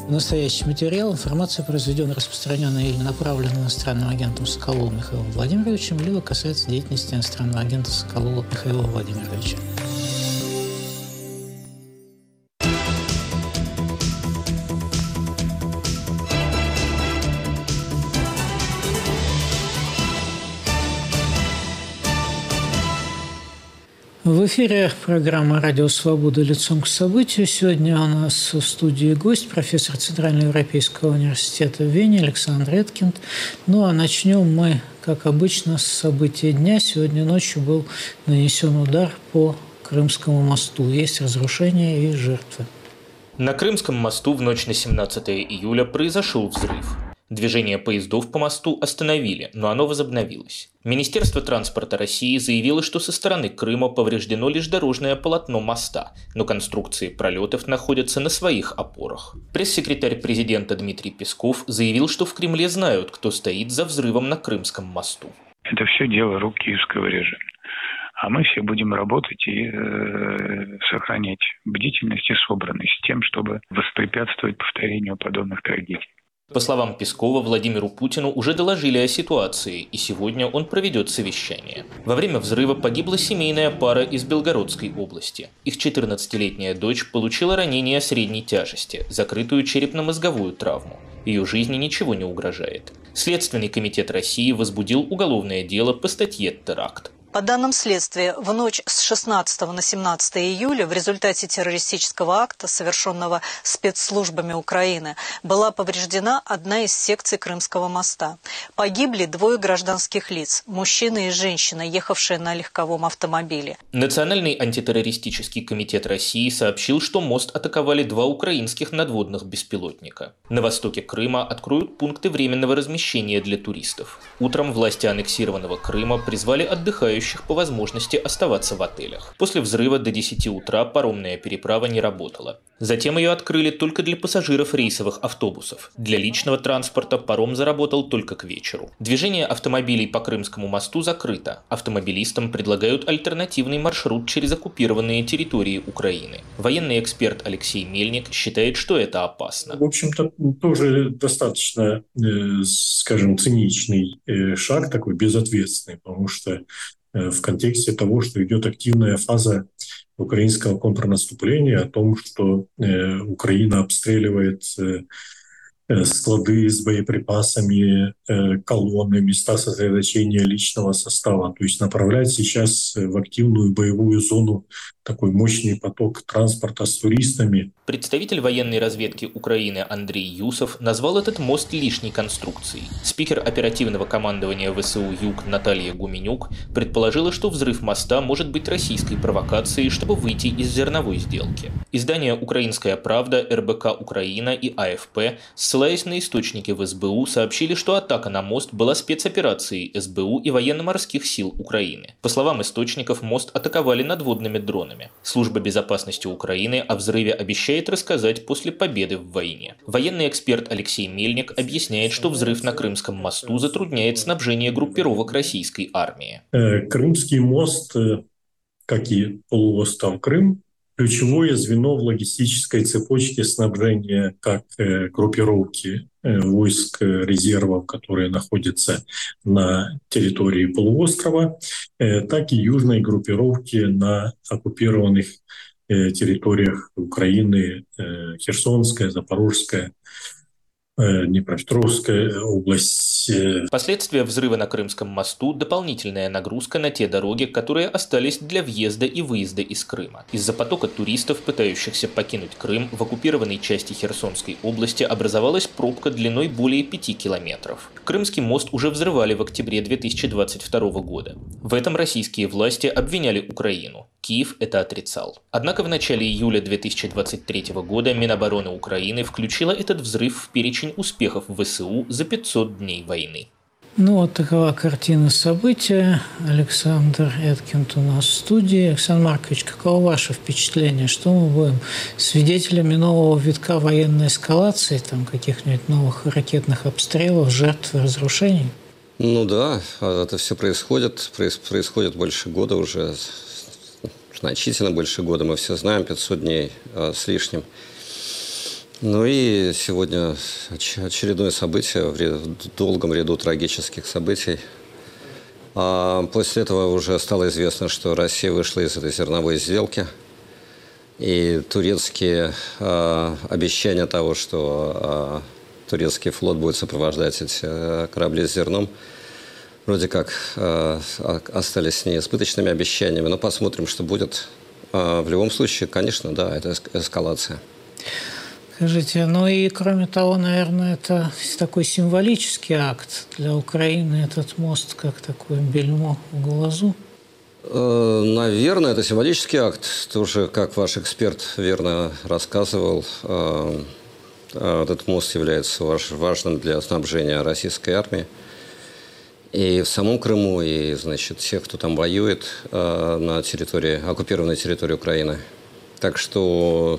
Настоящий материал, информация произведена, распространенная или направлена иностранным агентом Соколовым Михаилом Владимировичем, либо касается деятельности иностранного агента Соколова Михаила Владимировича. В эфире программа «Радио Свобода. Лицом к событию». Сегодня у нас в студии гость, профессор Центральноевропейского университета в Вене Александр Эткинд. Ну а начнем мы, как обычно, с события дня. Сегодня ночью был нанесен удар по Крымскому мосту. Есть разрушения и жертвы. На Крымском мосту в ночь на 17 июля произошел взрыв. Движение поездов по мосту остановили, но оно возобновилось. Министерство транспорта России заявило, что со стороны Крыма повреждено лишь дорожное полотно моста, но конструкции пролетов находятся на своих опорах. Пресс-секретарь президента Дмитрий Песков заявил, что в Кремле знают, кто стоит за взрывом на Крымском мосту. Это все дело рук киевского режима. А мы все будем работать и сохранять бдительность и собранность с тем, чтобы воспрепятствовать повторению подобных трагедий. По словам Пескова, Владимиру Путину уже доложили о ситуации, и сегодня он проведет совещание. Во время взрыва погибла семейная пара из Белгородской области. Их 14-летняя дочь получила ранение средней тяжести, закрытую черепно-мозговую травму. Ее жизни ничего не угрожает. Следственный комитет России возбудил уголовное дело по статье «Теракт». По данным следствия, в ночь с 16 на 17 июля в результате террористического акта, совершенного спецслужбами Украины, была повреждена одна из секций Крымского моста. Погибли 2 гражданских лиц – мужчина и женщина, ехавшие на легковом автомобиле. Национальный антитеррористический комитет России сообщил, что мост атаковали 2 украинских надводных беспилотника. На востоке Крыма откроют пункты временного размещения для туристов. Утром власти аннексированного Крыма призвали отдыхающих по возможности оставаться в отелях. После взрыва до 10 утра паромная переправа не работала. Затем ее открыли только для пассажиров рейсовых автобусов. Для личного транспорта паром заработал только к вечеру. Движение автомобилей по Крымскому мосту закрыто. Автомобилистам предлагают альтернативный маршрут через оккупированные территории Украины. Военный эксперт Алексей Мельник считает, что это опасно. В общем-то, тоже достаточно, скажем, циничный шаг, такой безответственный, потому что в контексте того, что идет активная фаза украинского контрнаступления, о том, что Украина обстреливает склады с боеприпасами, колонны, места сосредоточения личного состава. То есть направлять сейчас в активную боевую зону такой мощный поток транспорта с туристами. Представитель военной разведки Украины Андрей Юсов назвал этот мост лишней конструкцией. Спикер оперативного командования ВСУ «Юг» Наталья Гуменюк предположила, что взрыв моста может быть российской провокацией, чтобы выйти из зерновой сделки. Издания «Украинская правда», РБК «Украина» и АФП, ссылаясь на источники в СБУ, сообщили, что атака на мост была спецоперацией СБУ и военно-морских сил Украины. По словам источников, мост атаковали надводными дронами. Служба безопасности Украины о взрыве обещает рассказать после победы в войне. Военный эксперт Алексей Мельник объясняет, что взрыв на Крымском мосту затрудняет снабжение группировок российской армии. Крымский мост, как и полуостров Крым, ключевое звено в логистической цепочке снабжения как группировки войск резервов, которые находятся на территории полуострова, так и южной группировки на оккупированных территориях Украины, Херсонская, Запорожская, Днепропетровская область. Последствия взрыва на Крымском мосту – дополнительная нагрузка на те дороги, которые остались для въезда и выезда из Крыма. Из-за потока туристов, пытающихся покинуть Крым, в оккупированной части Херсонской области образовалась пробка длиной более 5 километров. Крымский мост уже взрывали в октябре 2022 года. В этом российские власти обвиняли Украину. Киев это отрицал. Однако в начале июля 2023 года Минобороны Украины включила этот взрыв в перечень успехов ВСУ за 500 дней войны. Ну, вот такова картина события. Александр Эткинд у нас в студии. Александр Маркович, каково ваше впечатление? Что мы будем свидетелями нового витка военной эскалации, там, каких-нибудь новых ракетных обстрелов, жертв, разрушений? Ну да, это все происходит больше года уже, значительно больше года. Мы все знаем, 500 дней с лишним. Ну и сегодня очередное событие в долгом ряду трагических событий. А после этого уже стало известно, что Россия вышла из этой зерновой сделки. И турецкие обещания того, что турецкий флот будет сопровождать эти корабли с зерном, вроде как остались неизбыточными обещаниями. Но посмотрим, что будет. В любом случае, конечно, да, это эскалация. Скажите, ну и кроме того, наверное, это такой символический акт для Украины, этот мост, как такое бельмо в глазу? Наверное, это символический акт. Тоже, как ваш эксперт верно рассказывал, этот мост является важным для снабжения российской армии. И в самом Крыму, и, значит, тех, кто там воюет на территории, оккупированной территории Украины. Так что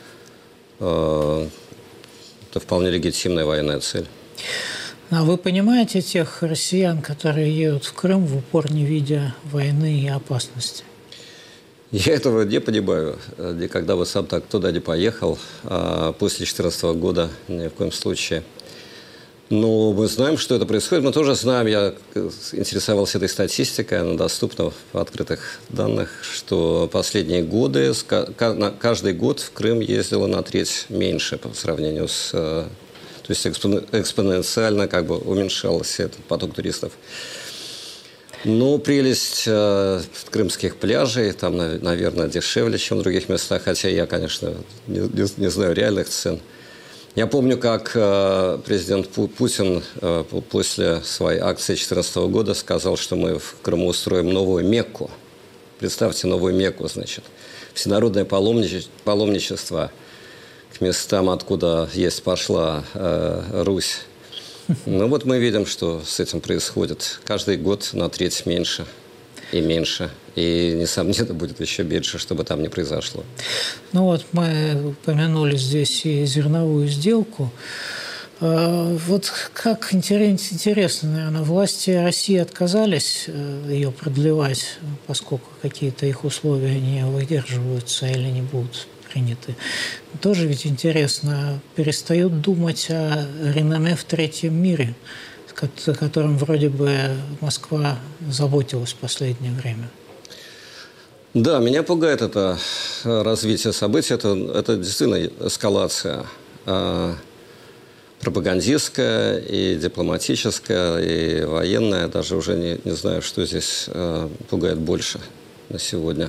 это вполне легитимная военная цель. А вы понимаете тех россиян, которые едут в Крым в упор не видя войны и опасности? Я этого не понимаю. Никогда бы сам так туда не поехал. После 2014 года ни в коем случае. Но мы знаем, что это происходит. Мы тоже знаем, я интересовался этой статистикой, она доступна в открытых данных, что последние годы, каждый год в Крым ездило на треть меньше по сравнению с... То есть экспоненциально как бы уменьшался этот поток туристов. Но прелесть крымских пляжей там, наверное, дешевле, чем в других местах, хотя я, конечно, не знаю реальных цен. Я помню, как президент Путин после своей акции 2014 года сказал, что мы в Крыму устроим новую Мекку. Представьте, новую Мекку, значит. Всенародное паломничество к местам, откуда пошла Русь. Ну вот мы видим, что с этим происходит. Каждый год на треть меньше и меньше. И, несомненно, будет еще меньше, чтобы там не произошло. Ну вот мы упомянули здесь и зерновую сделку. Вот как интересно, наверное, власти России отказались ее продлевать, поскольку какие-то их условия не выдерживаются или не будут приняты. Тоже ведь интересно, перестают думать о реноме в третьем мире, о котором вроде бы Москва заботилась в последнее время. Да, меня пугает это развитие событий. Это действительно эскалация пропагандистская и дипломатическая, и военная. Даже уже не знаю, что здесь пугает больше на сегодня.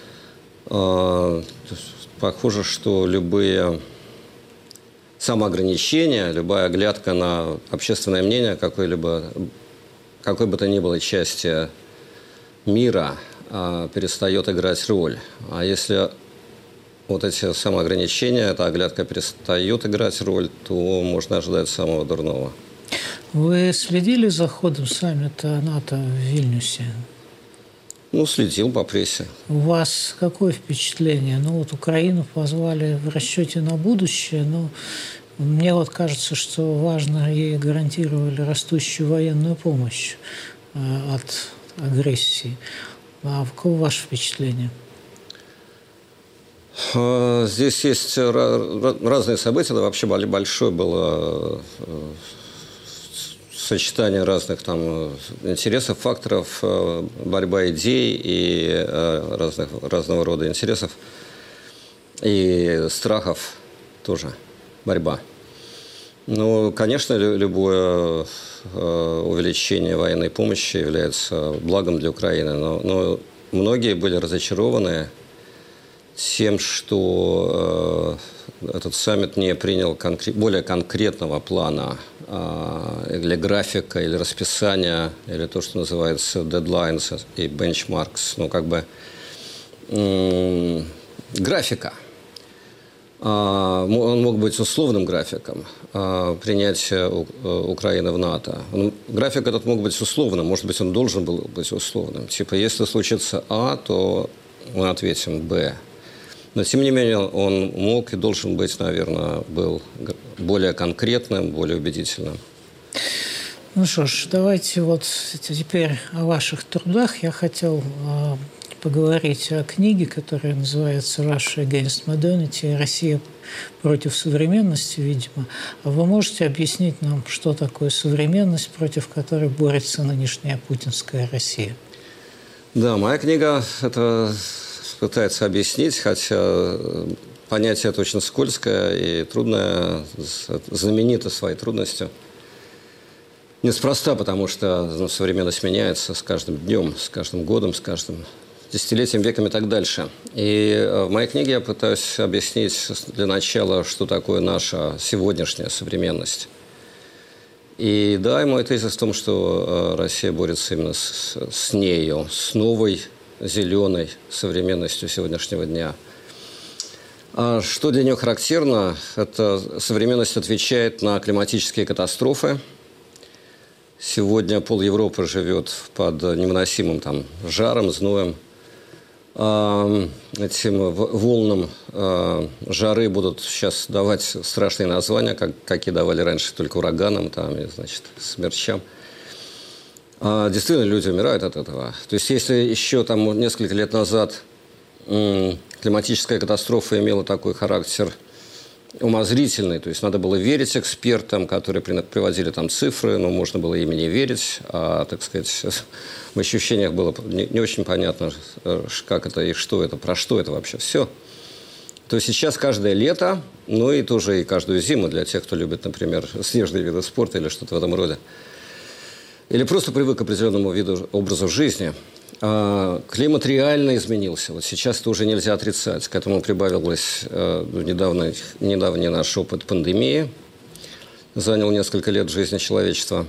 Похоже, что любые самоограничения, любая оглядка на общественное мнение какой бы то ни было части мира перестает играть роль. А если вот эти самоограничения, эта оглядка перестает играть роль, то можно ожидать самого дурного. Вы следили за ходом саммита НАТО в Вильнюсе? Ну, следил по прессе. У вас какое впечатление? Ну, вот Украину позвали в расчете на будущее, но мне вот кажется, что важно, ей гарантировали растущую военную помощь от агрессии. А каково ваше впечатление? Здесь есть разные события. Это вообще большое было сочетание разных там интересов, факторов, борьба идей и разного рода интересов. И страхов тоже борьба. Ну, конечно, любое увеличение военной помощи является благом для Украины, но многие были разочарованы тем, что этот саммит не принял более конкретного плана или графика, или расписания, или то, что называется deadlines и benchmarks, ну, как бы графика. Он мог быть условным графиком принятия Украины в НАТО. График этот мог быть условным, может быть, он должен был быть условным. Типа, если случится А, то мы ответим Б. Но, тем не менее, он мог и должен быть, наверное, был более конкретным, более убедительным. Ну что ж, давайте вот теперь о ваших трудах. Я хотел поговорить о книге, которая называется «Russia Against Modernity», «Россия против современности», видимо. А вы можете объяснить нам, что такое современность, против которой борется нынешняя путинская Россия? Да, моя книга это пытается объяснить, хотя понятие это очень скользкое и трудное, знаменито своей трудностью. Неспроста, потому что современность меняется с каждым днем, с каждым годом, с каждым десятилетием, веком и так дальше. И в моей книге я пытаюсь объяснить для начала, что такое наша сегодняшняя современность. И да, мой тезис в том, что Россия борется именно с нею, с новой зеленой современностью сегодняшнего дня. А что для нее характерно? Это современность отвечает на климатические катастрофы. Сегодня пол Европы живет под невыносимым жаром, зноем. Этим волнам жары будут сейчас давать страшные названия, какие давали раньше только ураганам, смерчам. Действительно, люди умирают от этого. То есть, если еще несколько лет назад климатическая катастрофа имела такой характер умозрительный, то есть надо было верить экспертам, которые приводили цифры, но можно было ими не верить, в ощущениях было не очень понятно, как это и что это, про что это вообще все. То сейчас каждое лето, и тоже и каждую зиму для тех, кто любит, например, снежные виды спорта или что-то в этом роде, или просто привык к определенному образу жизни, климат реально изменился. Вот сейчас это уже нельзя отрицать. К этому прибавилось недавний наш опыт пандемии. Занял несколько лет жизни человечества.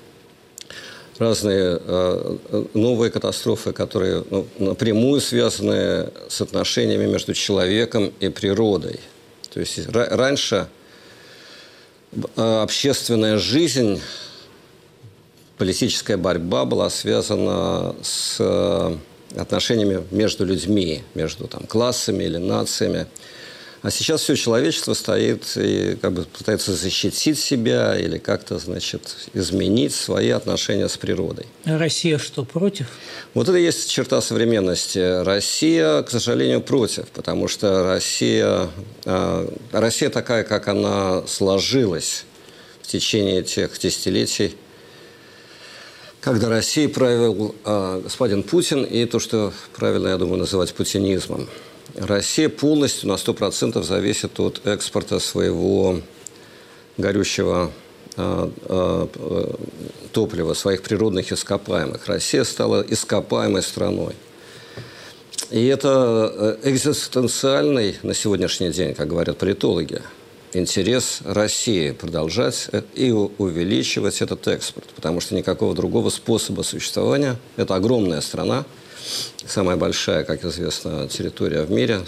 Разные новые катастрофы, которые напрямую связаны с отношениями между человеком и природой. То есть раньше общественная жизнь, политическая борьба была связана с отношениями между людьми, между классами или нациями. А сейчас все человечество стоит и пытается защитить себя или как-то, изменить свои отношения с природой. А Россия что, против? Вот это и есть черта современности. Россия, к сожалению, против, потому что Россия такая, как она сложилась в течение тех десятилетий, когда Россией правил господин Путин, и то, что правильно, я думаю, называть путинизмом. Россия полностью на 100% зависит от экспорта своего горючего топлива, своих природных ископаемых. Россия стала ископаемой страной. И это экзистенциальный на сегодняшний день, как говорят политологи, интерес России продолжать и увеличивать этот экспорт, потому что никакого другого способа существования, это огромная страна, самая большая, как известно, территория в мире,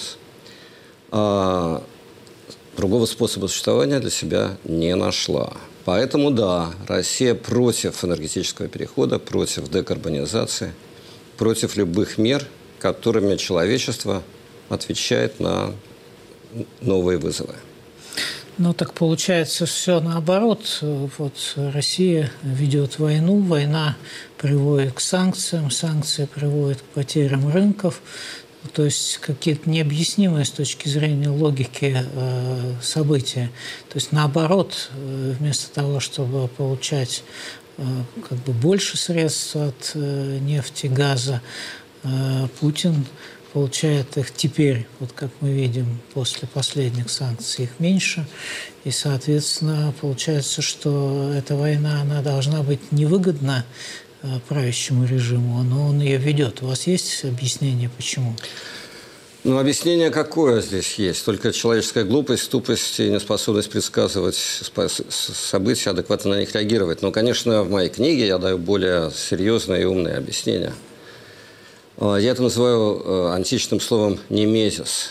другого способа существования для себя не нашла. Поэтому, да, Россия против энергетического перехода, против декарбонизации, против любых мер, которыми человечество отвечает на новые вызовы. Так получается все наоборот. Вот Россия ведет войну, война приводит к санкциям, санкции приводят к потерям рынков. То есть какие-то необъяснимые с точки зрения логики события. То есть наоборот, вместо того, чтобы получать больше средств от нефти, газа, Путин получает их теперь, как мы видим, после последних санкций, их меньше. И, соответственно, получается, что эта война, она должна быть невыгодна правящему режиму, но он ее ведет. У вас есть объяснение, почему? Объяснение какое здесь есть? Только человеческая глупость, тупость и неспособность предсказывать события, адекватно на них реагировать. Конечно, в моей книге я даю более серьезное и умное объяснение. Я это называю античным словом «немезис».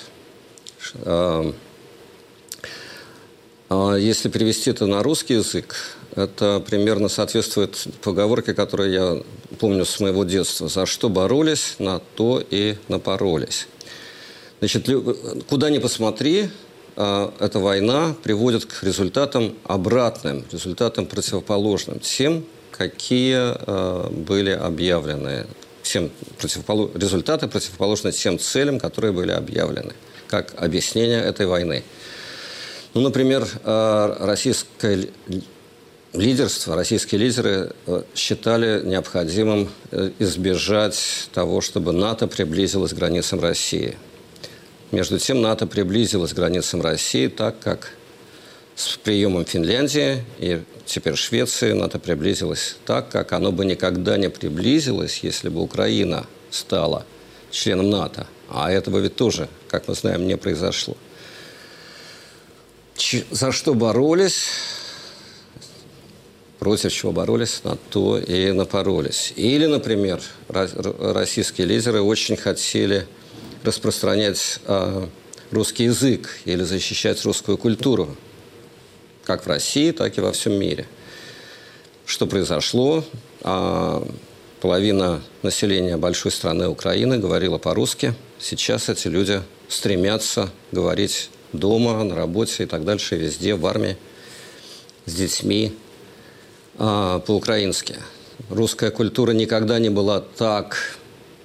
Если перевести это на русский язык, это примерно соответствует поговорке, которую я помню с моего детства. «За что боролись, на то и напоролись». Куда ни посмотри, эта война приводит к результатам обратным, результатам противоположным тем, какие были объявлены результаты противоположны тем целям, которые были объявлены, как объяснение этой войны. Ну, например, российские лидеры считали необходимым избежать того, чтобы НАТО приблизилось к границам России. Между тем, НАТО приблизилось к границам России так, как с приемом Финляндии и теперь Швеции НАТО приблизилось так, как оно бы никогда не приблизилось, если бы Украина стала членом НАТО. А этого ведь тоже, как мы знаем, не произошло. За что боролись, против чего боролись, на то и напоролись. Или, например, российские лидеры очень хотели распространять русский язык или защищать русскую культуру, как в России, так и во всем мире. Что произошло? Половина населения большой страны Украины говорила по-русски. Сейчас эти люди стремятся говорить дома, на работе и так дальше, везде, в армии, с детьми по-украински. Русская культура никогда не была так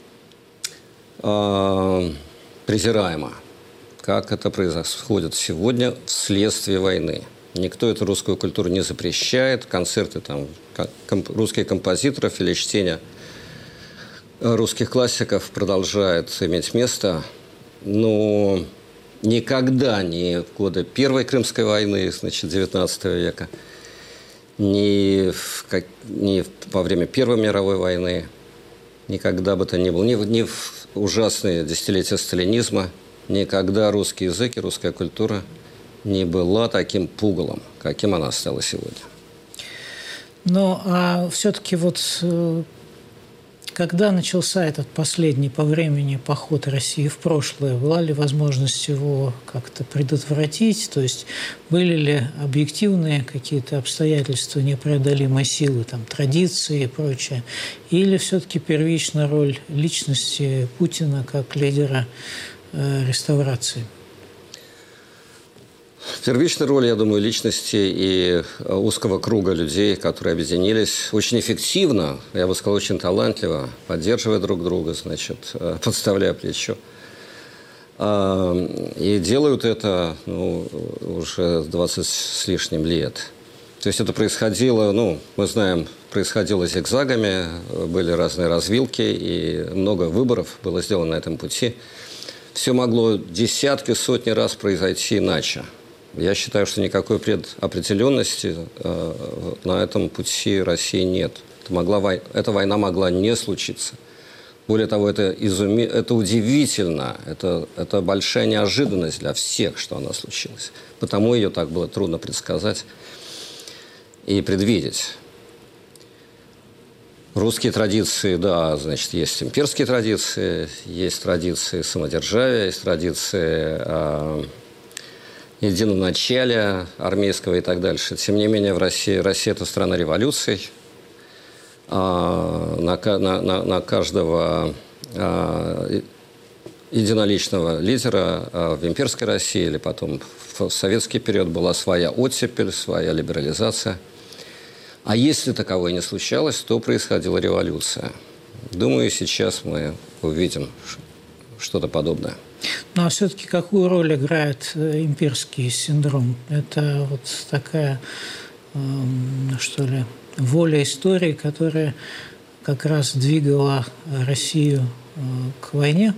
презираема, как это происходит сегодня вследствие войны. Никто эту русскую культуру не запрещает. Концерты русских композиторов или чтение русских классиков продолжает иметь место. Но никогда ни в годы Первой Крымской войны, значит, XIX века, ни во время Первой мировой войны, никогда бы то ни было, ни в ужасные десятилетия сталинизма, никогда русский язык и русская культура не была таким пугалом, каким она стала сегодня. Но все-таки когда начался этот последний по времени поход России в прошлое, была ли возможность его как-то предотвратить? То есть были ли объективные какие-то обстоятельства непреодолимой силы, традиции и прочее? Или все-таки первичная роль личности Путина как лидера реставрации? Первичная роль, я думаю, личности и узкого круга людей, которые объединились очень эффективно, я бы сказал, очень талантливо, поддерживая друг друга, значит, подставляя плечо. И делают это уже 20 с лишним лет. То есть это происходило, мы знаем, происходило зигзагами, были разные развилки, и много выборов было сделано на этом пути. Все могло десятки, сотни раз произойти иначе. Я считаю, что никакой предопределенности на этом пути России нет. Эта война могла не случиться. Более того, это удивительно, это большая неожиданность для всех, что она случилась. Потому ее так было трудно предсказать и предвидеть. Русские традиции, да, значит, есть имперские традиции, есть традиции самодержавия, есть традиции единоначалия армейского и так дальше. Тем не менее, Россия – это страна революций. На каждого единоличного лидера в имперской России или потом в советский период была своя оттепель, своя либерализация. А если таковой не случалось, то происходила революция. Думаю, сейчас мы увидим что-то подобное. Ну, а все-таки какую роль играет имперский синдром? Это такая, воля истории, которая как раз двигала Россию к войне?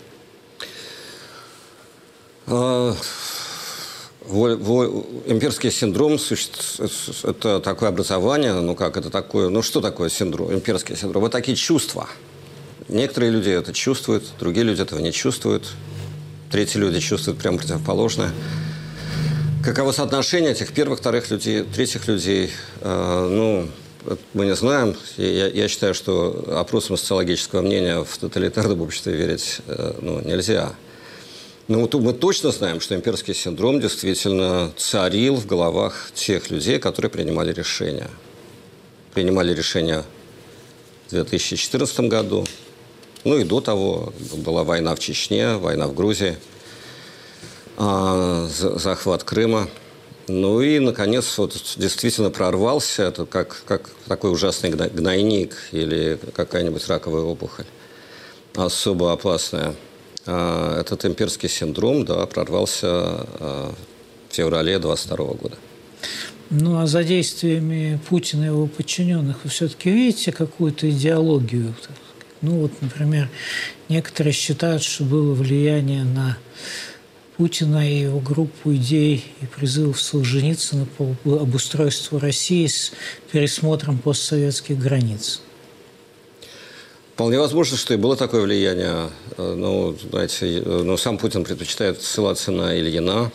Имперский синдром – это такое образование, что такое синдром, имперский синдром? Это такие чувства. Некоторые люди это чувствуют, другие люди этого не чувствуют, третьи люди чувствуют прямо противоположное. Каково соотношение этих первых, вторых людей, третьих людей, мы не знаем. Я считаю, что опросам социологического мнения в тоталитарном обществе верить нельзя. Но мы точно знаем, что имперский синдром действительно царил в головах тех людей, которые принимали решения. Принимали решения в 2014 году. И до того была война в Чечне, война в Грузии, захват Крыма. Ну и, наконец, вот действительно прорвался. Это как такой ужасный гнойник или какая-нибудь раковая опухоль. Особо опасная. Этот имперский синдром, да, прорвался в феврале 22 года. Ну, а за действиями Путина и его подчиненных вы все-таки видите какую-то идеологию? Ну, вот, например, некоторые считают, что было влияние на Путина и его группу идей и призывов Солженицына по обустройству России с пересмотром постсоветских границ. Вполне возможно, что и было такое влияние. Ну, знаете, сам Путин предпочитает ссылаться на Ильина.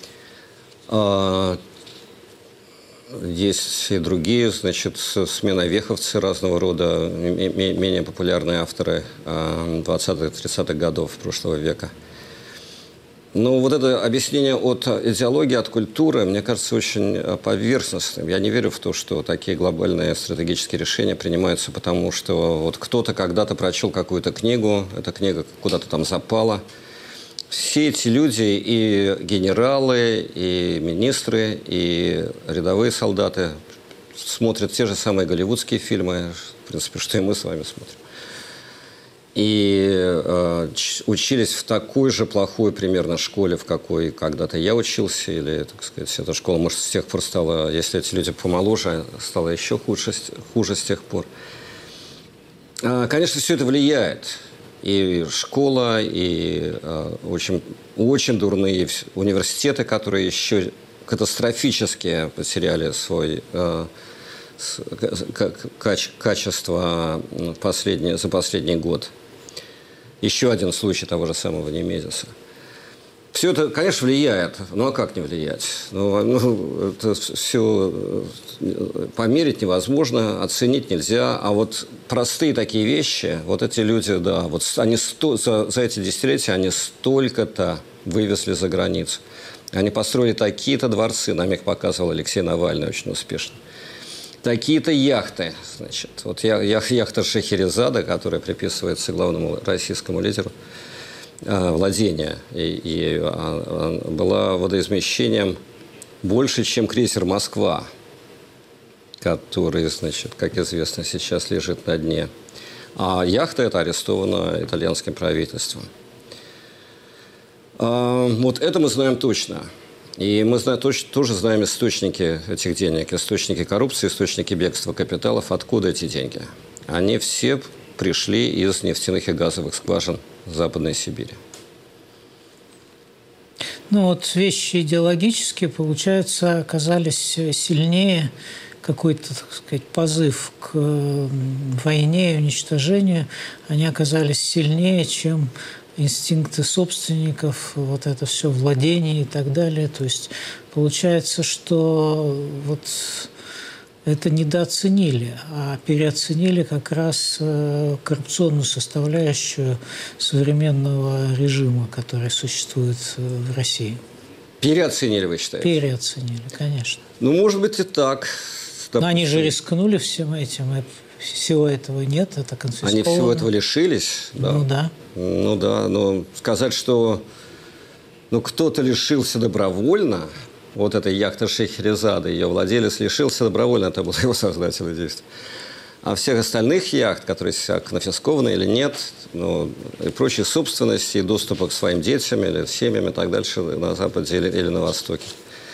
Есть и другие, значит, сменовеховцы разного рода, менее популярные авторы 20-30-х годов прошлого века. Но вот это объяснение от идеологии, от культуры, мне кажется, очень поверхностным. Я не верю в то, что такие глобальные стратегические решения принимаются, потому что вот кто-то когда-то прочел какую-то книгу, эта книга куда-то там запала. Все эти люди, и генералы, и министры, и рядовые солдаты смотрят те же самые голливудские фильмы, в принципе, что и мы с вами смотрим. И учились в такой же плохой примерно школе, в какой когда-то я учился, или, так сказать, эта школа, может, с тех пор стала, если эти люди помоложе, стала еще хуже с тех пор. Конечно, все это влияет. И школа, и очень дурные университеты, которые еще катастрофически потеряли свое качество за последний год. Еще один случай того же самого Немезиса. Все это, конечно, влияет. Ну, а как не влиять? Это все померить невозможно, оценить нельзя. А вот простые такие вещи, вот эти люди, да, вот они за эти десятилетия они столько-то вывезли за границу. Они построили такие-то дворцы, нам их показывал Алексей Навальный очень успешно. Такие-то яхты, значит. Вот яхта Шахерезада, которая приписывается главному российскому лидеру, владения, и была водоизмещением больше, чем крейсер «Москва», который, значит, как известно, сейчас лежит на дне. А яхта эта арестована итальянским правительством. Вот это мы знаем точно. И мы тоже знаем источники этих денег, источники коррупции, источники бегства капиталов. Откуда эти деньги? Они все пришли из нефтяных и газовых скважин Западной Сибири. Ну вот вещи идеологические, получается, оказались сильнее, какой-то, так сказать, позыв к войне и уничтожению, они оказались сильнее, чем инстинкты собственников, вот это все владение и так далее. То есть получается, что вот это недооценили, а переоценили как раз коррупционную составляющую современного режима, который существует в России. Переоценили, вы считаете? Переоценили, конечно. Ну, может быть, и так. Но они же рискнули всем этим, и всего этого нет, это конфисковано. Они всего этого лишились? Да. Ну да. Ну да, но сказать, что кто-то лишился добровольно, вот этой яхты Шахерезады, ее владелец лишился добровольно, это было его сознательное действие. А всех остальных яхт, которые конфискованы или нет, и прочей собственности, и доступа к своим детям или семьям и так дальше на Западе или на Востоке.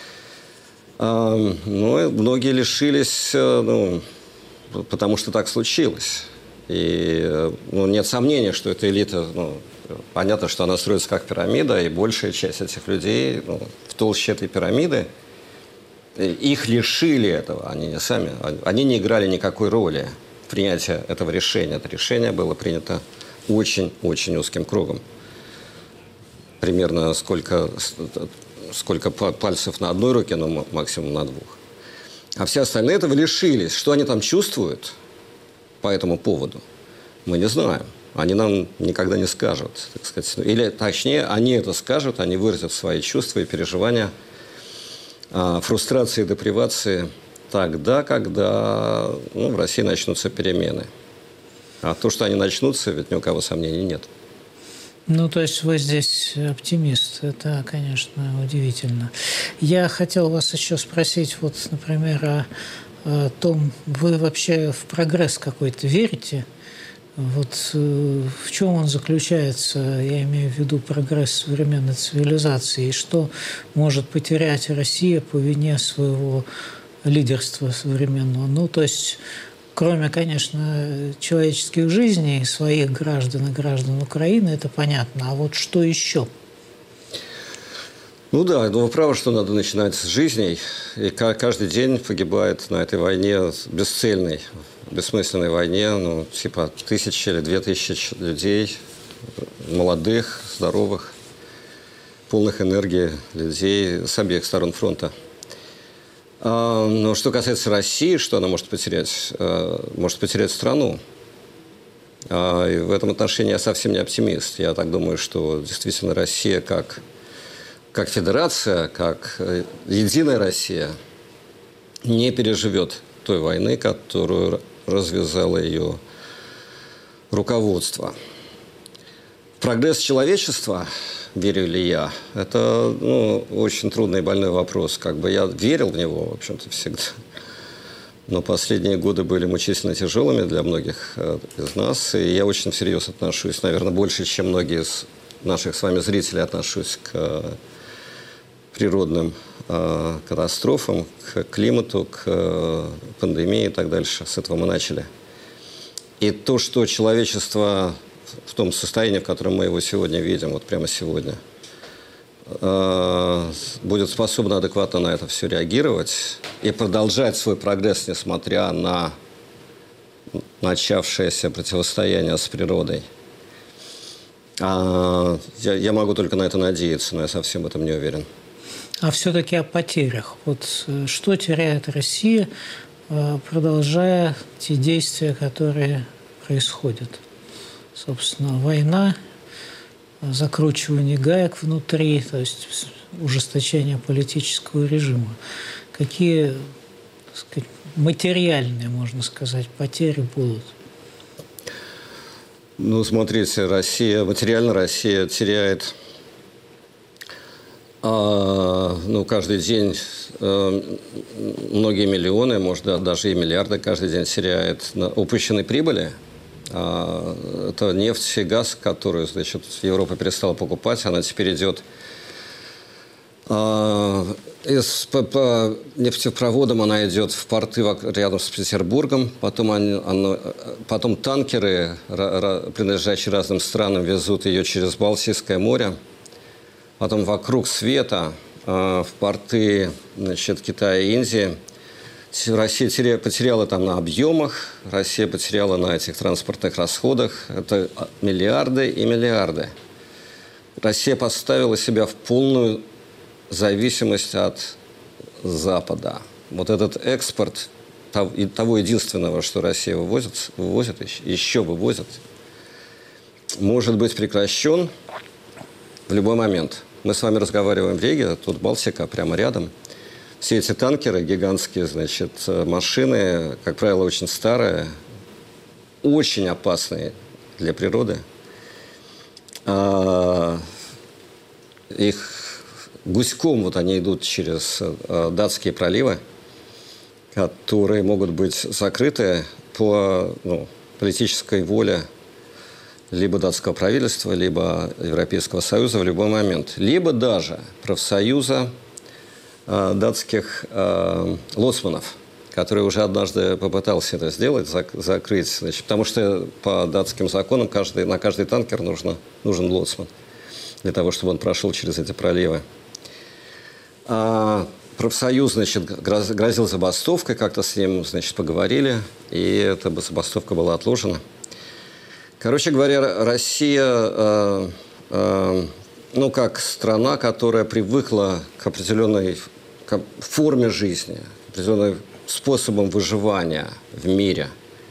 Многие лишились, потому что так случилось. И нет сомнения, что эта элита, понятно, что она строится как пирамида, и большая часть этих людей в толще этой пирамиды, их лишили этого, они не играли никакой роли в принятии этого решения. Это решение было принято очень-очень узким кругом. Примерно сколько пальцев на одной руке, но максимум на двух. А все остальные этого лишились. Что они там чувствуют по этому поводу, мы не знаем. Они нам никогда не скажут, так сказать. Или, точнее, они это скажут, они выразят свои чувства и переживания, фрустрации и депривации тогда, когда в России начнутся перемены. А то, что они начнутся, ведь ни у кого сомнений нет. Ну, то есть вы здесь оптимист. Это, конечно, удивительно. Я хотел вас еще спросить, вот, например, о том, вы вообще в прогресс какой-то верите? Вот в чем он заключается, я имею в виду прогресс современной цивилизации, и что может потерять Россия по вине своего лидерства современного? Ну, то есть, кроме, конечно, человеческих жизней, своих граждан и граждан Украины, это понятно. А вот что еще? Ну да, но вы правы, что надо начинать с жизней. И каждый день погибает на этой войне, бесцельной, бессмысленной войне, ну, типа 1000 или 2000 людей, молодых, здоровых, полных энергии людей с обеих сторон фронта. Но что касается России, что она может потерять? Может потерять страну. И в этом отношении я совсем не оптимист. Я так думаю, что действительно Россия как федерация, как единая Россия не переживет той войны, которую развязало ее руководство. Прогресс человечества, верю ли я, это очень трудный и больной вопрос. Как бы я верил в него, в общем-то, всегда. Но последние годы были мучительно тяжелыми для многих из нас. И я очень всерьез отношусь, наверное, больше, чем многие из наших с вами зрителей, отношусь к природным катастрофам, к климату, к пандемии и так дальше. С этого мы начали. И то, что человечество в том состоянии, в котором мы его сегодня видим, вот прямо сегодня, будет способно адекватно на это все реагировать и продолжать свой прогресс, несмотря на начавшееся противостояние с природой. Я могу только на это надеяться, но я совсем в этом не уверен. А все-таки о потерях. Вот что теряет Россия, продолжая те действия, которые происходят? Собственно, война, закручивание гаек внутри, то есть ужесточение политического режима. Какие, так сказать, материальные, можно сказать, потери будут? Ну, смотрите, материально Россия теряет каждый день многие миллионы, может, даже и миллиарды каждый день теряет на упущенной прибыли. Это нефть и газ, которую, значит, Европа перестала покупать, она теперь идет по нефтепроводам, она идет в порты рядом с Петербургом, потом танкеры, принадлежащие разным странам, везут ее через Балтийское море, потом вокруг света в порты, значит, Китая и Индии. Россия потеряла там на объемах, Россия потеряла на этих транспортных расходах. Это миллиарды и миллиарды. Россия поставила себя в полную зависимость от Запада. Вот этот экспорт того единственного, что Россия вывозит, еще вывозит, может быть прекращен в любой момент. Мы с вами разговариваем в Риге, тут Балтика прямо рядом. Все эти танкеры, гигантские, значит, машины, как правило, очень старые, очень опасные для природы. Их гуськом вот они идут через датские проливы, которые могут быть закрыты по политической воле либо датского правительства, либо Европейского Союза в любой момент. Либо даже профсоюза датских лоцманов, который уже однажды попытался это сделать, закрыть. Значит, потому что по датским законам на каждый танкер нужен лоцман для того, чтобы он прошел через эти проливы. Профсоюз, значит, грозил забастовкой, как-то с ним, значит, поговорили, и эта забастовка была отложена. Короче говоря, Россия, как страна, которая привыкла к определенной форме жизни, определенным способом выживания в мире.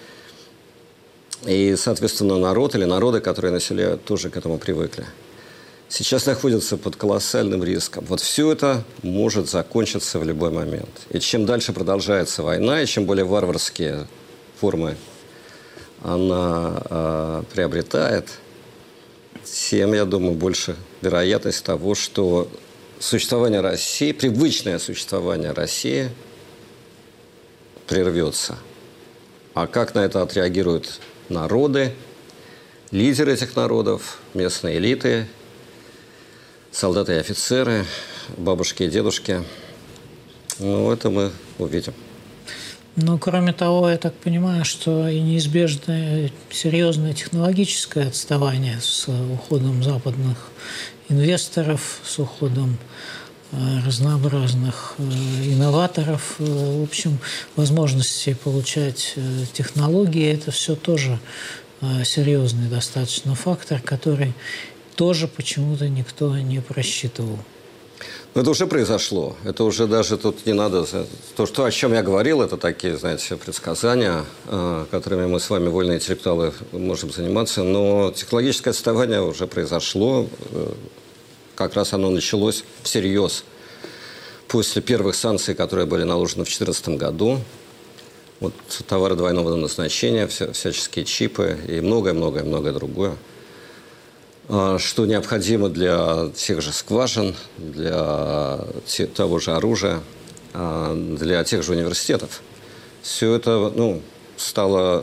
И, соответственно, народы, которые населяют, тоже к этому привыкли. Сейчас находятся под колоссальным риском. Вот все это может закончиться в любой момент. И чем дальше продолжается война, и чем более варварские формы она приобретает, тем, я думаю, больше вероятность того, что существование России, привычное существование России прервется. А как на это отреагируют народы, лидеры этих народов, местные элиты, солдаты и офицеры, бабушки и дедушки, ну, это мы увидим. Но, кроме того, я так понимаю, что и неизбежное серьезное технологическое отставание с уходом западных инвесторов, с уходом разнообразных инноваторов, в общем, возможности получать технологии, это все тоже серьезный достаточно фактор, который тоже почему-то никто не просчитывал. Но это уже произошло. Это уже даже тут не надо... То, о чем я говорил, это такие, знаете, предсказания, которыми мы с вами, вольные интеллектуалы, можем заниматься. Но технологическое отставание уже произошло. Как раз оно началось всерьез после первых санкций, которые были наложены в 2014 году. Вот товары двойного назначения, всяческие чипы и многое-многое-многое другое, что необходимо для тех же скважин, для того же оружия, для тех же университетов. Все это, стало,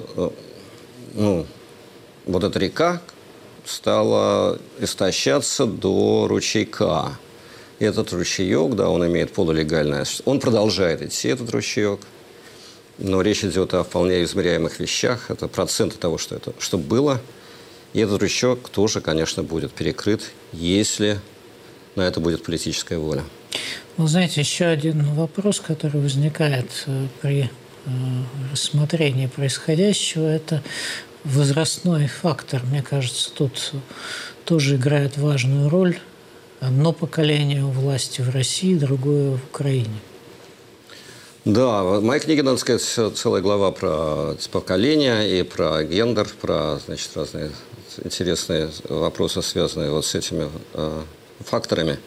вот эта река стала истощаться до ручейка. И этот ручеек, да, он имеет полулегальное, он продолжает идти, этот ручеек, но речь идет о вполне измеряемых вещах, это проценты того, что было. И этот рычаг тоже, конечно, будет перекрыт, если на это будет политическая воля. Вы знаете, еще один вопрос, который возникает при рассмотрении происходящего, это возрастной фактор. Мне кажется, тут тоже играет важную роль. Одно поколение у власти в России, другое в Украине. Да, в моей книге, надо сказать, целая глава про поколения и про гендер, про, значит, разные интересные вопросы, связанные вот с этими факторами.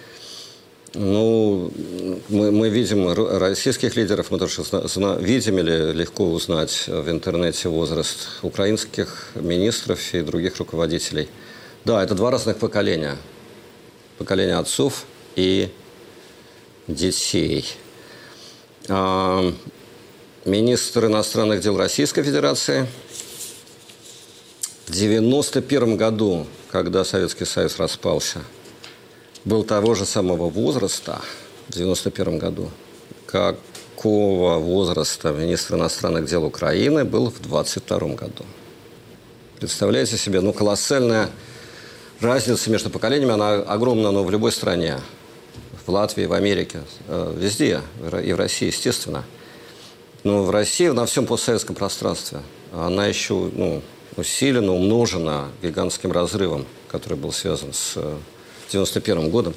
Ну, мы видим российских лидеров, мы тоже видим или легко узнать в интернете возраст украинских министров и других руководителей. Да, это два разных поколения. Поколение отцов и детей. Министр иностранных дел Российской Федерации в 1991 году, когда Советский Союз распался, был того же самого возраста, в 1991 году, какого возраста министр иностранных дел Украины был в 1922 году. Представляете себе, колоссальная разница между поколениями, она огромна, но в любой стране. В Латвии, в Америке, везде, и в России, естественно. Но в России, на всем постсоветском пространстве, она еще усилена, умножена гигантским разрывом, который был связан с 1991 годом.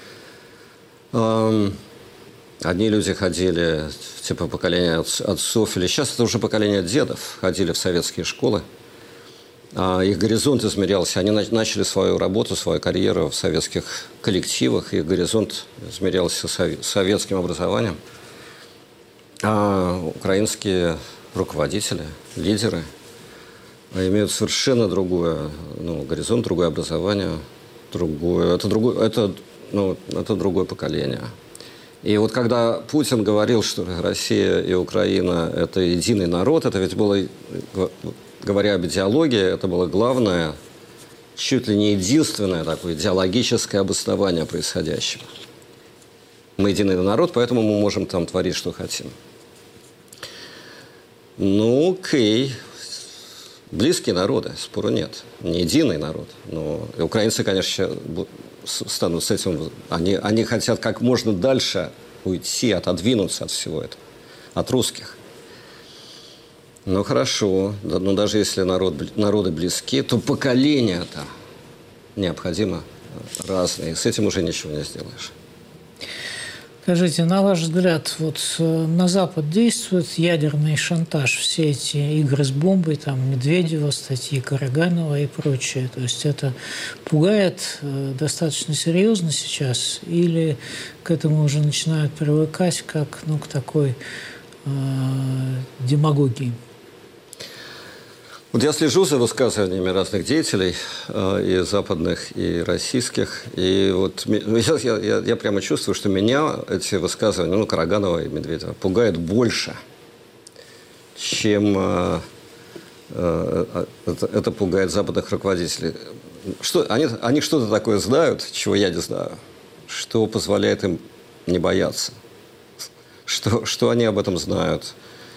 Одни люди ходили, типа поколения отцов, или сейчас это уже поколение дедов, ходили в советские школы. Их горизонт измерялся. Они начали свою работу, свою карьеру в советских коллективах. Их горизонт измерялся советским образованием. А украинские руководители, лидеры имеют совершенно другое, горизонт, другое образование, это другое поколение. И вот когда Путин говорил, что Россия и Украина – это единый народ, это ведь было, говоря об идеологии, это было главное, чуть ли не единственное такое идеологическое обоснование происходящего. Мы единый народ, поэтому мы можем там творить, что хотим. Окей. Близкие народы, спору нет. Не единый народ. Но и украинцы, конечно, станут с этим... Они хотят как можно дальше уйти, отодвинуться от всего этого. От русских. Хорошо. Но даже если народы близки, то поколения-то необходимо разные. С этим уже ничего не сделаешь. Скажите, на ваш взгляд, вот на Запад действует ядерный шантаж, все эти игры с бомбой, там Медведева, статьи Караганова и прочее? То есть это пугает достаточно серьезно сейчас или к этому уже начинают привыкать как к такой демагогии? Вот я слежу за высказываниями разных деятелей, и западных, и российских, и вот я прямо чувствую, что меня эти высказывания, Караганова и Медведева, пугают больше, чем это пугает западных руководителей. Они что-то такое знают, чего я не знаю, что позволяет им не бояться, что они об этом знают,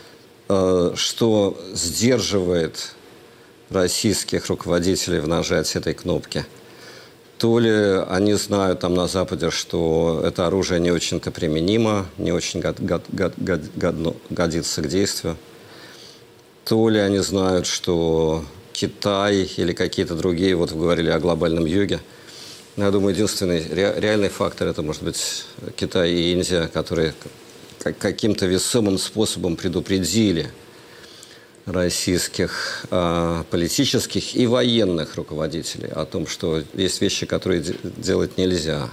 что сдерживает российских руководителей в нажатии этой кнопки. То ли они знают там на Западе, что это оружие не очень-то применимо, не очень годится к действию. То ли они знают, что Китай или какие-то другие, вот вы говорили о глобальном юге. Я думаю, единственный реальный фактор – это, может быть, Китай и Индия, которые каким-то весомым способом предупредили российских политических и военных руководителей о том, что есть вещи, которые делать нельзя.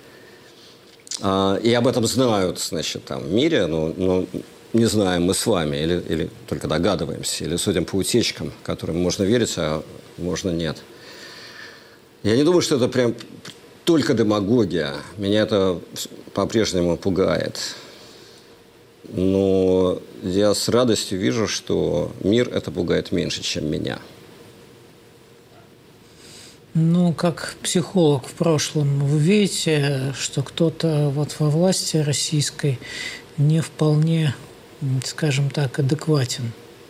И об этом знают, значит, там в мире, но не знаем мы с вами, или только догадываемся, или судим по утечкам, которым можно верить, а можно нет. Я не думаю, что это прям только демагогия. Меня это по-прежнему пугает. Но я с радостью вижу, что мир это пугает меньше, чем меня. Как психолог в прошлом, вы видите, что кто-то вот во власти российской не вполне, скажем так, адекватен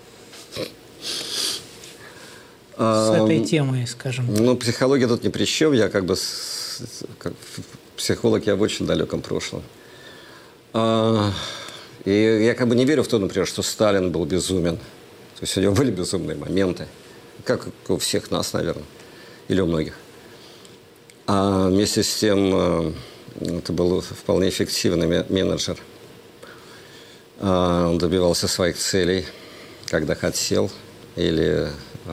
с этой темой, скажем. Психология тут ни при чем. Я как психолог, я в очень далеком прошлом. И я не верю в то, например, что Сталин был безумен. То есть у него были безумные моменты. Как у всех нас, наверное. Или у многих. А вместе с тем это был вполне эффективный менеджер. Он добивался своих целей, когда хотел. Или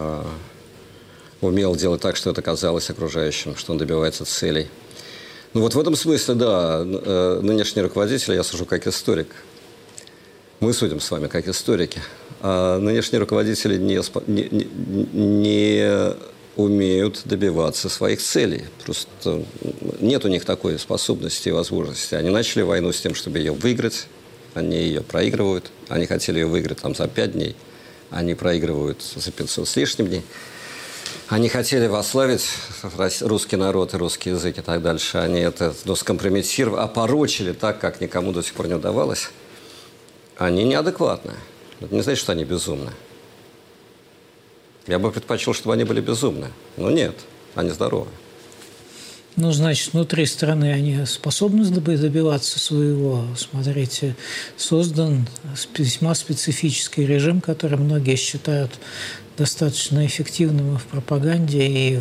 умел делать так, что это казалось окружающим, что он добивается целей. Вот в этом смысле, да, нынешний руководитель, я сужу как историк. Мы судим с вами как историки. А нынешние руководители не умеют добиваться своих целей. Просто нет у них такой способности и возможности. Они начали войну с тем, чтобы ее выиграть. Они ее проигрывают. Они хотели ее выиграть за 5 дней. Они проигрывают за 500 с лишним дней. Они хотели восславить русский народ и русский язык и так дальше. Они это скомпрометировали, опорочили так, как никому до сих пор не удавалось. Они неадекватны. Это не значит, что они безумны. Я бы предпочел, чтобы они были безумны. Но нет, они здоровы. Значит, внутри страны они способны добиваться своего. Смотрите, создан весьма специфический режим, который многие считают достаточно эффективным и в пропаганде, и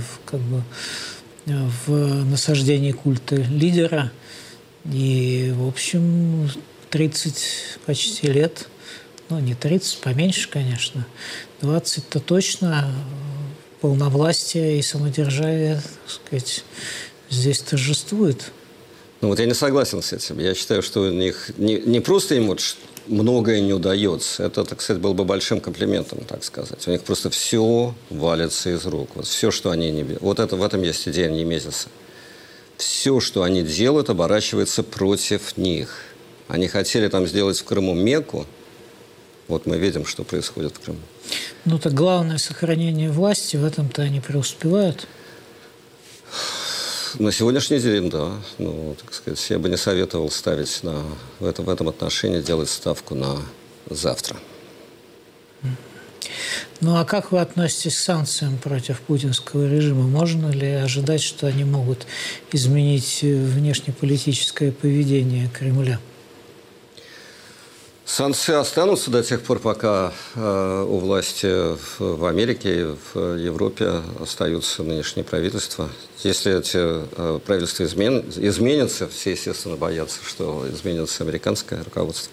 в насаждении культа лидера. И, в общем, 30 почти лет, не 30, поменьше, конечно, 20-то точно, полновластие и самодержавие, так сказать, здесь торжествует. Я не согласен с этим. Я считаю, что у них не просто им многое не удается. Это, так сказать, был бы большим комплиментом, так сказать. У них просто все валится из рук. Все, что они не... в этом есть идея Немезиса. Все, что они делают, оборачивается против них. Они хотели там сделать в Крыму Мекку. Вот мы видим, что происходит в Крыму. Так главное сохранение власти, в этом-то они преуспевают. На сегодняшний день, да. Так сказать, я бы не советовал ставить в этом отношении, делать ставку на завтра. А как вы относитесь к санкциям против путинского режима? Можно ли ожидать, что они могут изменить внешнеполитическое поведение Кремля? Санкции останутся до тех пор, пока у власти в Америке и в Европе остаются нынешние правительства. Если эти правительства изменятся, все, естественно, боятся, что изменится американское руководство.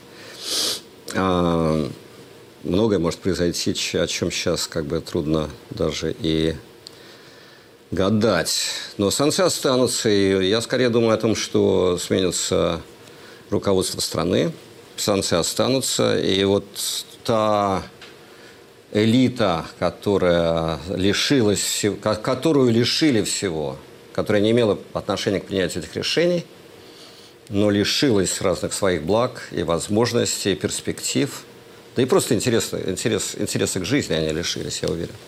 Многое может произойти, о чем сейчас трудно даже и гадать. Но санкции останутся, и я скорее думаю о том, что сменится руководство страны, санкции останутся, и та элита, которую лишили всего, которая не имела отношения к принятию этих решений, но лишилась разных своих благ и возможностей, и перспектив, да и просто интереса к жизни они лишились, я уверен.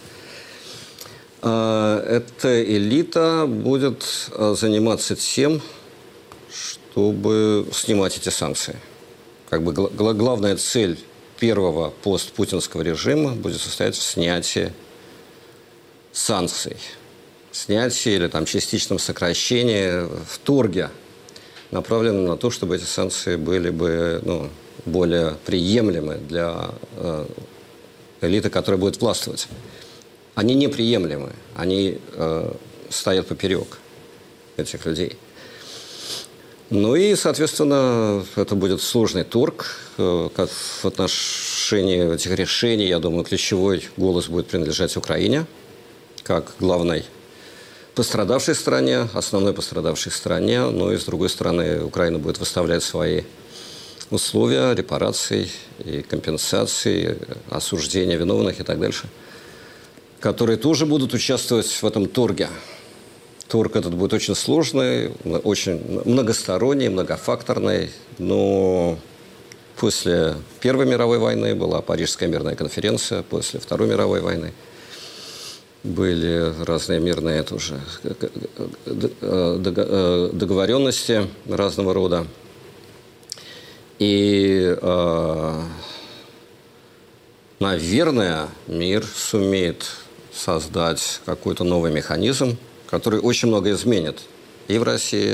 Эта элита будет заниматься тем, чтобы снимать эти санкции. Как бы главная цель первого постпутинского режима будет состоять в снятии санкций. Снятии или там частичном сокращении, в торге, направленном на то, чтобы эти санкции были бы более приемлемы для элиты, которая будет властвовать. Они неприемлемы, они стоят поперек этих людей. Ну и, соответственно, это будет сложный торг. Как в отношении этих решений, я думаю, ключевой голос будет принадлежать Украине, как главной пострадавшей стране, основной пострадавшей стране. Но и, с другой стороны, Украина будет выставлять свои условия репараций и компенсаций, осуждения виновных и так дальше, которые тоже будут участвовать в этом торге. Торг этот будет очень сложный, очень многосторонний, многофакторный, но после Первой мировой войны была Парижская мирная конференция, после Второй мировой войны были разные мирные тоже договоренности разного рода. И, наверное, мир сумеет создать какой-то новый механизм, который очень много изменит и в России,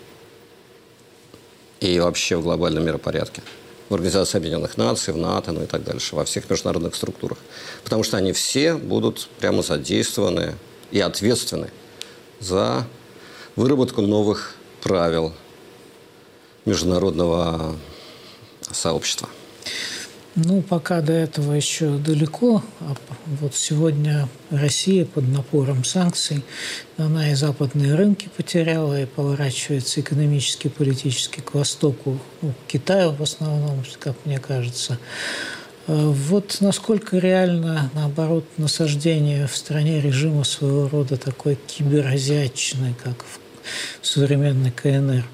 и вообще в глобальном миропорядке. В Организации Объединенных Наций, в НАТО, и так дальше, во всех международных структурах. Потому что они все будут прямо задействованы и ответственны за выработку новых правил международного сообщества. Пока до этого еще далеко. Вот сегодня Россия под напором санкций, она и западные рынки потеряла, и поворачивается экономически, политически к востоку, к Китаю в основном, как мне кажется. Вот насколько реально, наоборот, насаждение в стране режима своего рода такой киберазиатчины, как в современной КНР?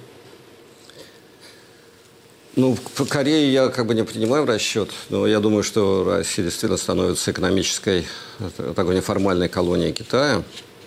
По Корее я не принимаю в расчет, но я думаю, что Россия действительно становится экономической, такой неформальной колонией Китая.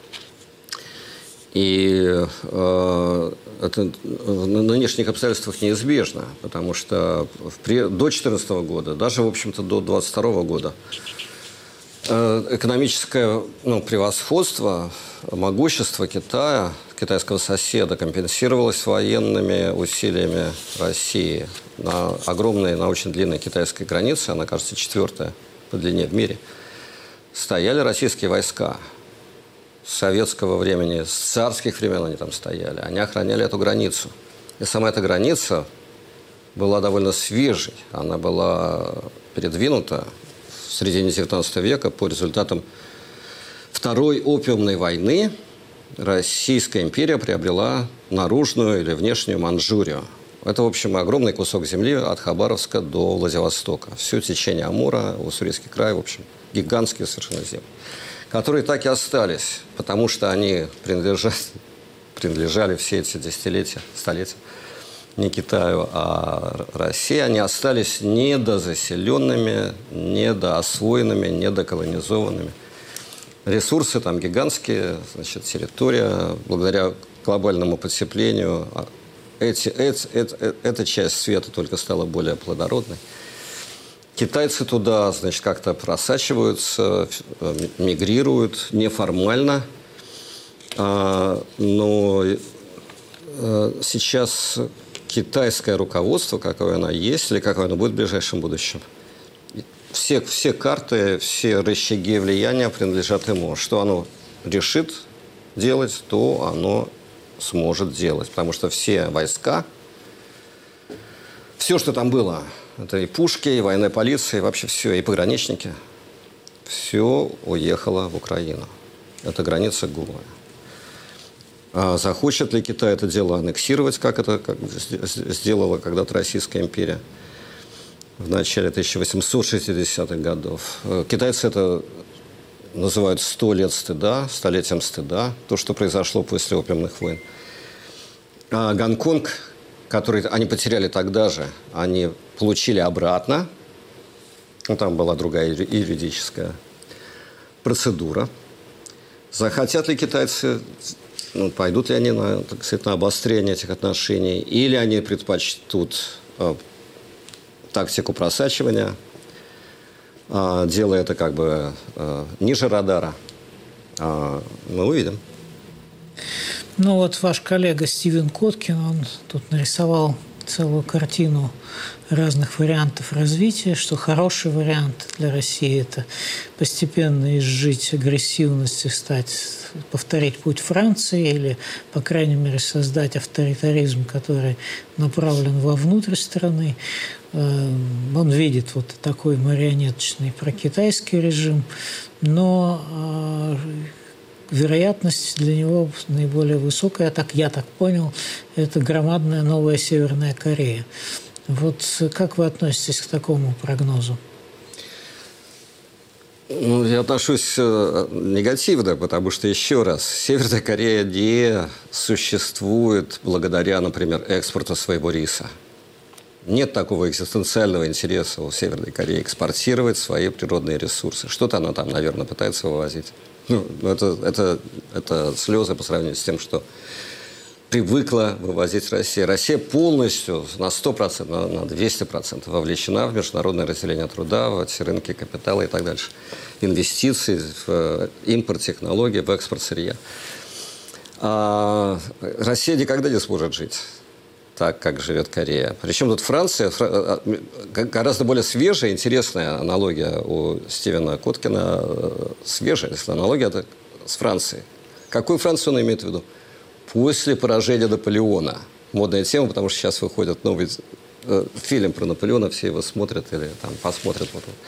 И это в нынешних обстоятельствах неизбежно, потому что до 2014 года, даже, в общем-то, до 2022 года, экономическое превосходство, могущество Китая, китайского соседа, компенсировалось военными усилиями России. На огромной, на очень длинной китайской границе, она, кажется, 4-я по длине в мире, стояли российские войска. С советского времени, с царских времен они там стояли. Они охраняли эту границу. И сама эта граница была довольно свежей. Она была передвинута в середине XIX века по результатам Второй опиумной войны. Российская империя приобрела наружную или внешнюю Манчжурию. Это, в общем, огромный кусок земли от Хабаровска до Владивостока. Все течение Амура, Уссурийский край, в общем, гигантские совершенно земли, которые так и остались, потому что они принадлежали все эти десятилетия, столетия не Китаю, а России. Они остались недозаселенными, недоосвоенными, недоколонизованными. Ресурсы там гигантские, территория, благодаря глобальному потеплению, эта часть света только стала более плодородной. Китайцы туда, как-то просачиваются, мигрируют неформально, но сейчас китайское руководство, какое оно есть или какое оно будет в ближайшем будущем, все карты, все рычаги влияния принадлежат ему. Что оно решит делать, то оно сможет делать. Потому что все войска, все, что там было, это и пушки, и военная полиция, и вообще все, и пограничники, все уехало в Украину. Это граница голая. А захочет ли Китай это дело аннексировать, как сделала когда-то Российская империя? в начале 1860-х годов. Китайцы это называют 100 лет стыда, столетием стыда, то, что произошло после опиумных войн. А Гонконг, который они потеряли тогда же, они получили обратно. Ну, там была другая юридическая процедура. Захотят ли китайцы, пойдут ли они на, так сказать, на обострение этих отношений, или они предпочтут тактику просачивания, делая это как бы ниже радара, мы увидим. Ну вот ваш коллега Стивен Коткин, он тут нарисовал целую картину разных вариантов развития, что хороший вариант для России – это постепенно изжить агрессивность и повторить путь Франции или, по крайней мере, создать авторитаризм, который направлен вовнутрь страны. Он видит вот такой марионеточный прокитайский режим, но вероятность для него наиболее высокая, я так понял, это громадная новая Северная Корея. Вот как вы относитесь к такому прогнозу? Я отношусь негативно, потому что, еще раз, Северная Корея не существует благодаря, например, экспорту своего риса. Нет такого экзистенциального интереса у Северной Кореи экспортировать свои природные ресурсы. Что-то она там, наверное, пытается вывозить. Это слезы по сравнению с тем, что привыкла вывозить Россия. Россия полностью на 100%, на 200% вовлечена в международное разделение труда, в эти рынки капитала и так дальше. Инвестиции в импорт технологий, в экспорт сырья. Россия никогда не сможет жить так, как живет Корея. Причем тут Франция, гораздо более свежая, интересная аналогия у Стивена Коткина, свежая аналогия это с Францией. Какую Францию он имеет в виду? После поражения Наполеона. Модная тема, потому что сейчас выходит новый фильм про Наполеона, все его смотрят или там посмотрят.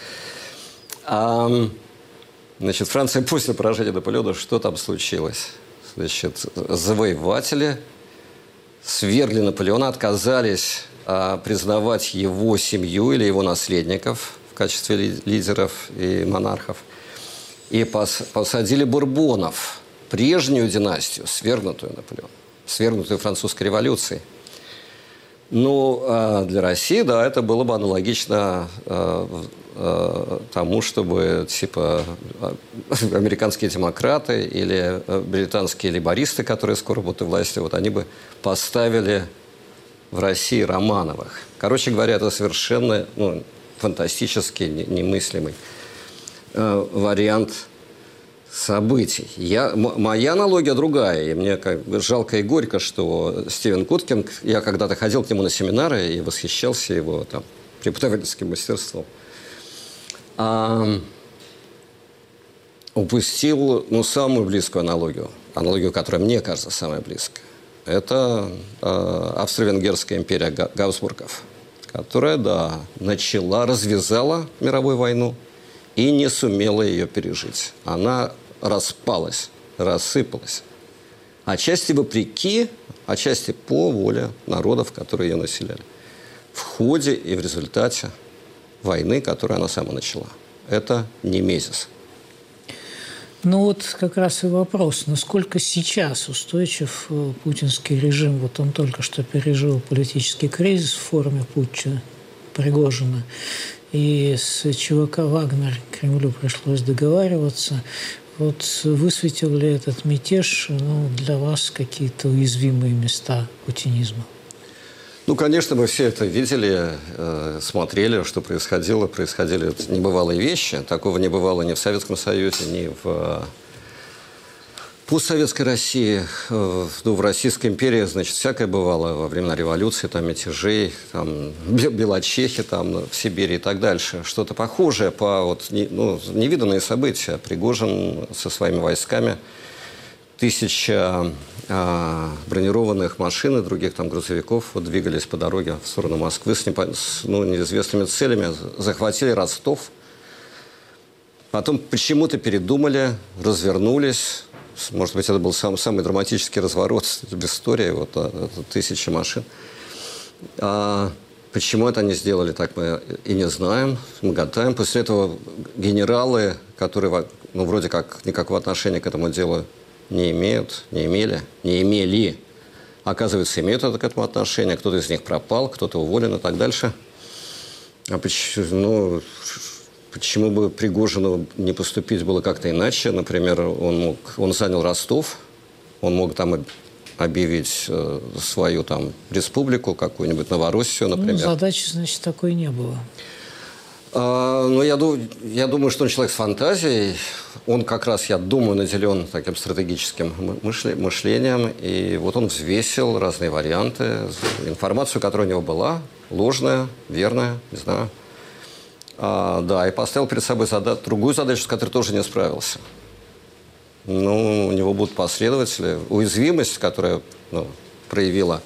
Значит, Франция после поражения Наполеона, что там случилось? Значит, завоеватели свергли Наполеона, отказались признавать его семью или его наследников в качестве лидеров и монархов. И посадили бурбонов, прежнюю династию, свергнутую Наполеоном, свергнутую французской революцией. Ну, для России, да, это было бы аналогично тому, чтобы, типа, американские демократы или британские лейбористы, которые скоро будут у власти, вот они бы поставили в России Романовых. Короче говоря, это совершенно фантастически немыслимый вариант событий. Моя аналогия другая, и мне жалко и горько, что Стивен Коткин, я когда-то ходил к нему на семинары и восхищался его там преподавательским мастерством, упустил самую близкую аналогию, которая мне кажется самой близкой. Это Австро-Венгерская империя Габсбургов, которая, да, развязала мировую войну и не сумела ее пережить. Она распалась, рассыпалась. Отчасти вопреки, отчасти по воле народов, которые ее населяли. В ходе и в результате войны, которую она сама начала. Это немезис. Ну вот как раз и вопрос, насколько сейчас устойчив путинский режим. Вот он только что пережил политический кризис в форме путча Пригожина. И с ЧВК «Вагнер» Кремлю пришлось договариваться. Вот высветил ли этот мятеж для вас какие-то уязвимые места путинизма? Конечно, мы все это видели, смотрели, что происходило. Происходили небывалые вещи. Такого не бывало ни в Советском Союзе, ни в постсоветской России. В Российской империи, значит, всякое бывало во времена революции, там, мятежей, там, белочехи там, в Сибири и так дальше. Что-то похожее по невиданные события. Пригожин со своими войсками, 1000 бронированных машин и других там грузовиков двигались по дороге в сторону Москвы с неизвестными целями, захватили Ростов, потом почему-то передумали, развернулись. Может быть, это был самый драматический разворот в истории, 1000 машин. Почему это они сделали, так мы и не знаем. Мы гадаем. После этого генералы, которые вроде как никакого отношения к этому делу не имели, оказывается, имеют к этому отношение. Кто-то из них пропал, кто-то уволен и так дальше. А почему бы Пригожину не поступить было как-то иначе? Например, он занял Ростов, он мог там объявить свою там республику, какую-нибудь Новороссию, например. Задачи, значит, такой не было. Я думаю, что он человек с фантазией. Он как раз, я думаю, наделен таким стратегическим мышлением. И вот он взвесил разные варианты. Информацию, которая у него была, ложная, верная, не знаю. И поставил перед собой другую задачу, с которой тоже не справился. У него будут последователи. Уязвимость, которую проявила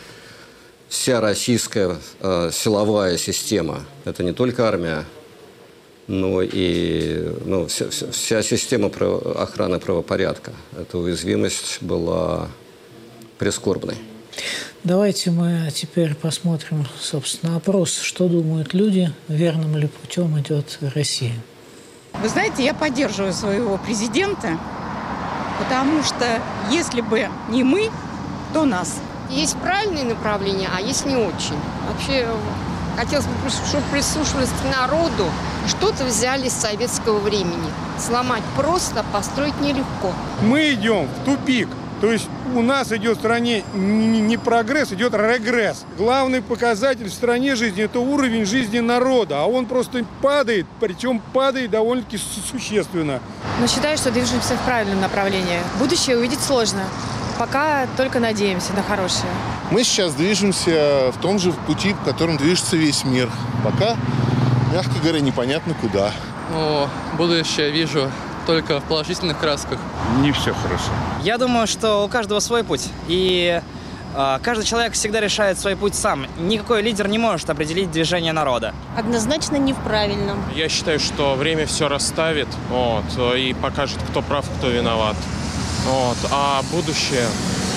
вся российская силовая система, это не только армия, но и вся система охраны правопорядка. Эта уязвимость была прискорбной. Давайте мы теперь посмотрим, собственно, опрос. Что думают люди, верным ли путем идет Россия? Вы знаете, я поддерживаю своего президента, потому что если бы не мы, то нас. Есть правильные направления, а есть не очень. Вообще, хотелось бы, чтобы прислушивались к народу. Что-то взяли с советского времени. Сломать просто, построить нелегко. Мы идем в тупик. То есть у нас идет в стране не прогресс, идет регресс. Главный показатель в стране жизни – это уровень жизни народа. А он просто падает, причем падает довольно-таки существенно. Но считаю, что движемся в правильном направлении. Будущее увидеть сложно. Пока только надеемся на хорошее. Мы сейчас движемся в том же пути, в котором движется весь мир. Пока, мягко говоря, непонятно куда. Будущее вижу только в положительных красках. Не все хорошо. Я думаю, что у каждого свой путь. И каждый человек всегда решает свой путь сам. Никакой лидер не может определить движение народа. Однозначно не в правильном. Я считаю, что время все расставит и покажет, кто прав, кто виноват. А будущее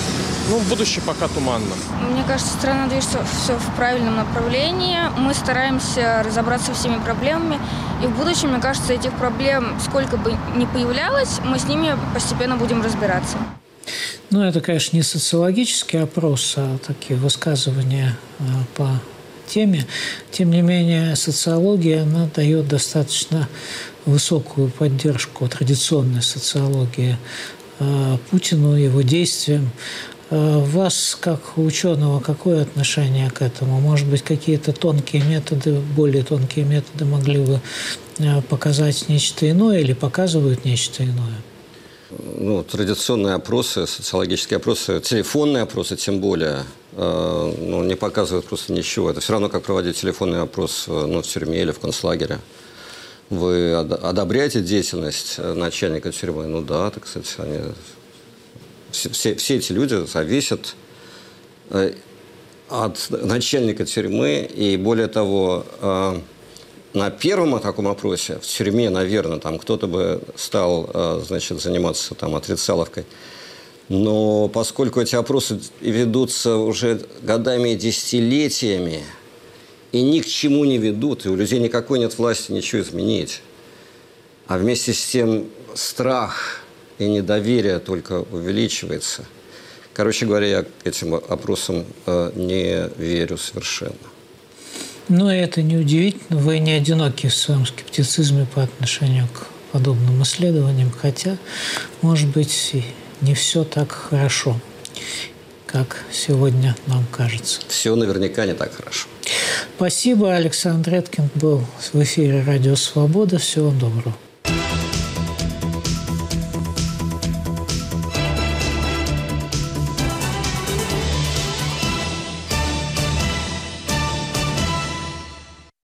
пока туманно. Мне кажется, страна движется все в правильном направлении. Мы стараемся разобраться со всеми проблемами. И в будущем, мне кажется, этих проблем, сколько бы ни появлялось, мы с ними постепенно будем разбираться. Это, конечно, не социологический опрос, а такие высказывания по теме. Тем не менее, социология, она дает достаточно высокую поддержку традиционной социологии Путину, его действиям. У вас, как у ученого, какое отношение к этому? Может быть, какие-то более тонкие методы могли бы показать нечто иное или показывают нечто иное? Традиционные опросы, социологические опросы, телефонные опросы тем более, не показывают просто ничего. Это все равно, как проводить телефонный опрос в тюрьме или в концлагере. Вы одобряете деятельность начальника тюрьмы? Да, так сказать, все эти люди зависят от начальника тюрьмы. И более того, на первом таком опросе в тюрьме, наверное, там кто-то бы стал, заниматься отрицаловкой. Но поскольку эти опросы ведутся уже годами и десятилетиями, и ни к чему не ведут, и у людей никакой нет власти ничего изменить. А вместе с тем страх и недоверие только увеличивается. Короче говоря, я к этим опросам не верю совершенно. Это неудивительно. Вы не одиноки в своем скептицизме по отношению к подобным исследованиям, хотя, может быть, и не все так хорошо, как сегодня нам кажется. Все наверняка не так хорошо. Спасибо. Александр Эткинд был в эфире «Радио Свобода». Всего вам доброго.